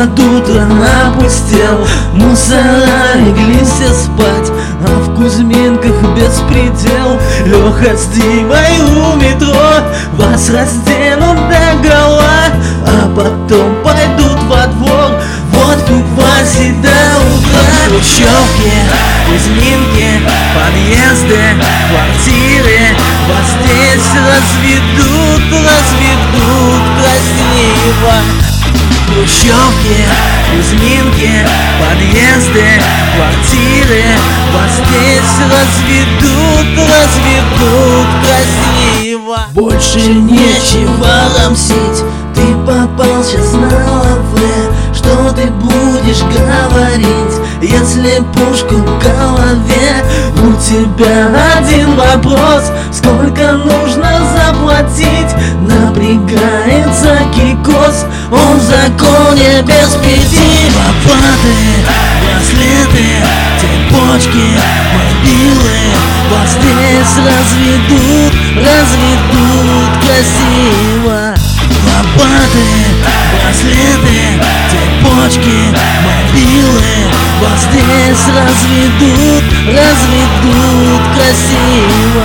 под утро опустел. Мусора легли все спать, а в Кузьминках беспредел. Леха с Димой у метро вас разденут догола, а потом пойдут во двор водку квасить до утра. Хрущевки, Кузьминки, подъезды, квартиры вас здесь разведут красиво. Хрущевки, Кузьминки, подъезды, квартиры вас здесь разведут красиво. Больше нечего рамсить, ты попал сейчас на лаве. Что ты будешь говорить, если пушку в голове? У тебя один вопрос: сколько нужно заплатить? Напрягается Кикос, он в законе без пяти. Лопаты, браслеты, цепочки, мобилы вас здесь разведут красиво. Лопаты, браслеты, цепочки, мобилы вас здесь разведут красиво.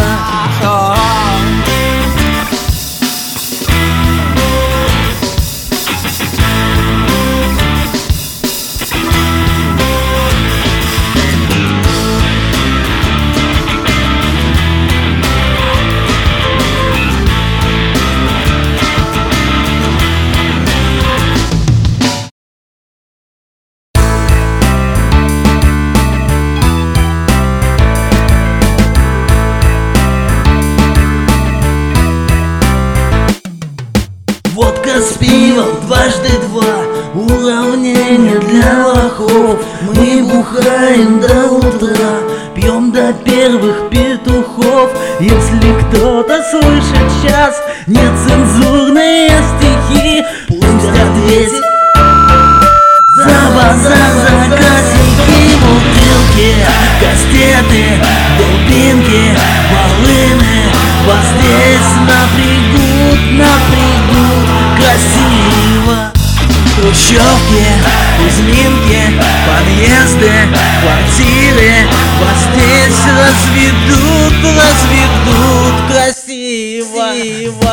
Водка с пивом, дважды два, уравнение для лохов. Мы бухаем до утра, пьем до первых петухов. Если кто-то слышит сейчас нецензурные стихи, пусть ответит за базар, за косяки. Бутылки, кастеты, дубинки, волыны вас здесь напрягут красиво. Хрущевки, Кузьминки, подъезды, квартиры вас здесь разведут красиво.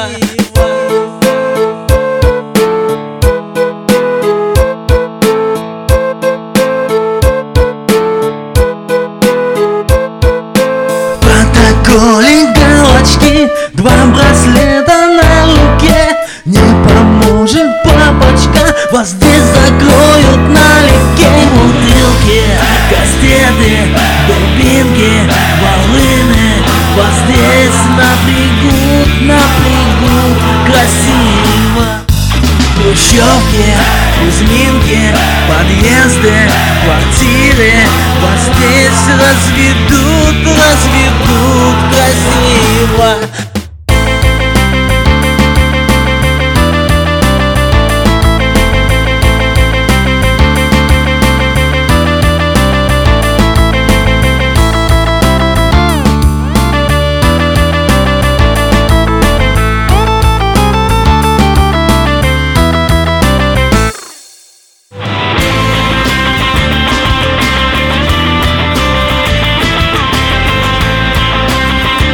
В протоколе галочки, два браслета на руке. Не поможет папочка, вас здесь закроют налегке. Бутылки, кастеты, дубинки, волыны вас здесь напрягут красиво. Хрущевки, Кузьминки, подъезды, квартиры вас здесь разведут красиво.